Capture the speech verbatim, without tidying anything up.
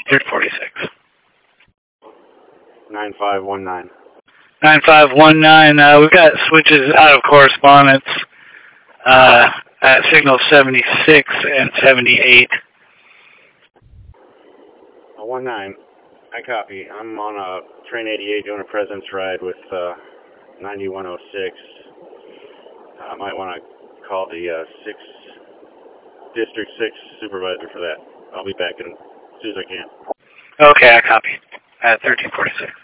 thirteen forty-six. nine five one nine. nine five one nine. Uh, we've got switches out of correspondence uh, at signal seventy-six and seventy-eight. Uh, one nine. I copy. I'm on a train eighty-eight doing a presence ride with uh, ninety-one oh six. I might want to call the uh, six District six supervisor for that. I'll be back in as soon as I can. Okay, I copy. At thirteen forty-six.